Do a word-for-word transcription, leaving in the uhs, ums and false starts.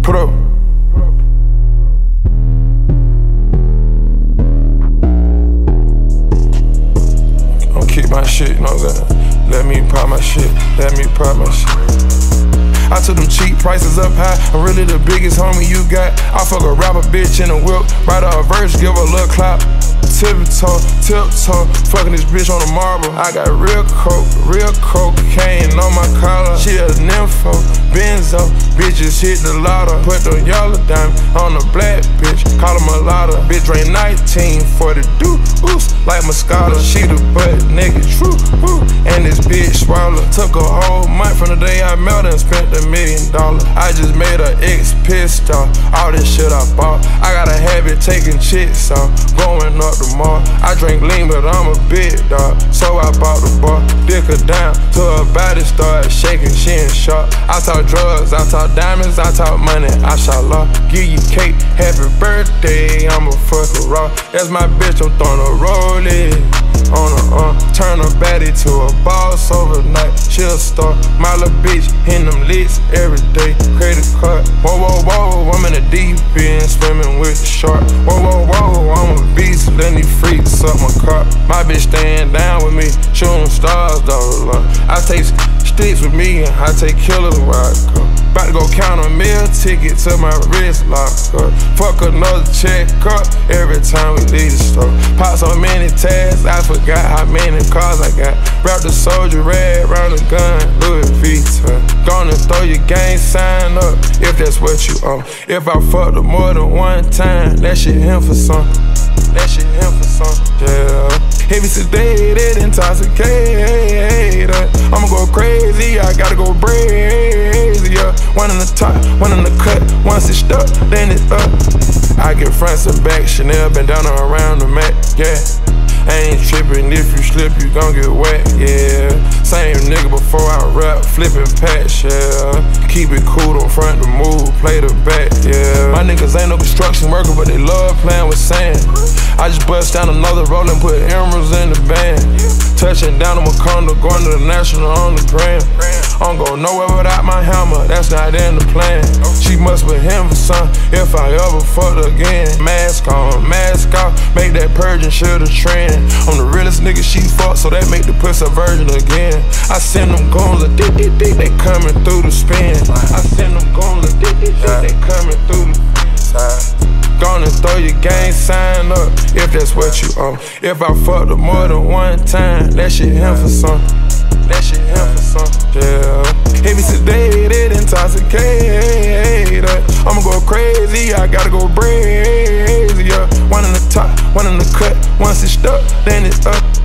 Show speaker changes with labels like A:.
A: Put up. Don't keep my shit, you know what I'm saying? Let me pop my shit, let me pop my shit. I took them cheap prices up high. I'm really the biggest homie you got. I fuck a rapper bitch in a whip, write her a verse, give her a little clap. Tiptoe, tiptoe, fucking this bitch on the marble. I got real coke, real cocaine on my collar. She a nympho, benzo, bitches hit the lotto. Put the yellow diamond on the black bitch, call her mulatto. Bitch drain nineteen for the deuce, like Moscato. She the butt naked, true, woo, and this bitch swallow. Took a whole month from the day I met her and spent a million dollars. I just made her ex pissed off, all this shit I bought. I got a habit taking chicks off, going up the mall. I drink lean, but I'm a big dog, so I bought the bar. Dick her down till her body started shaking, she in shock. I talk drugs, I talk diamonds, I talk money, I shall law. Give you cake, happy birthday, I'ma fuck her raw. That's my bitch, I'm throwing a rollie on her arm. Turn her baddie to a boss overnight, she a star. My little bitch, hitting them licks every day, credit card. Whoa, whoa, whoa, I'm in the deep end, swimming with the shark. Whoa, whoa, whoa, I'm a beast, letting these freaks up my car. My bitch staying down with me, shooting stars all along. I take sticks with me, and I take killers where I come. About to go count a meal ticket to my wrist lock up. Fuck another check up every time we leave the store. Pop so many tags, I forgot how many cars I got. Wrap the soldier red round the gun, Louis Vuitton. Gonna throw your gang sign up if that's what you own. If I fucked her more than one time, that shit him for some. That shit him for some, yeah. Heavy sedated, intoxicated. I'ma go crazy, I gotta go crazy, yeah. One in the top, one in the cut. Once it's stuck, then it's up. I get fronts and back, Chanel been down and around the mat, yeah. I ain't trippin', if you slip, you gon' get wet, yeah. Same nigga before I rap, flippin' patch, yeah. Keep it cool, don't front the move, play the back, yeah. My niggas ain't no construction worker, but they love playing with sand. I just bust down another roll and put emeralds in the band. Touching down on Macondo, going to the national on the gram. I don't go nowhere without my hammer, that's not in the plan. She must be him for some, if I ever fucked again. Mask on, mask off, make that purging shit a trend. I'm the realest nigga she fuck, so that make the pussy a virgin again. I send them goons a dick, dick, dick, they coming through the spin. I send them goons a dick, dick, dick, they coming through the side. Gonna throw your gang sign up if that's what you own. If I fucked her more than one time, that shit him for some. That shit him for some, yeah. Heavy sedated, intoxicated. I'ma go crazy, I gotta go crazy, yeah. One in the top, one in the cut. Once it's stuck, then it's up.